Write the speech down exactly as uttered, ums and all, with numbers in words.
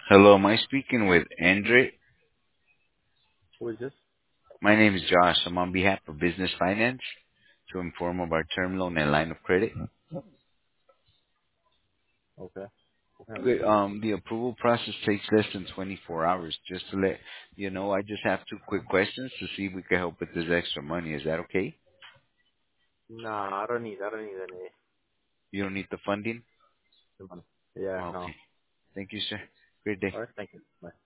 Hello, am I speaking with Andre? Who is this? My name is Josh. I'm on behalf of Business Finance to inform of our term loan and line of credit. Okay. What can I do Okay, for you? um, the approval process takes less than twenty-four hours. Just to let you know, I just have two quick questions to see if we can help with this extra money. Is that okay? Nah, I don't need. I don't need any. You don't need the funding? any money. Yeah. No. Okay. Thank you, sir. Great day. All right. Thank you. Bye.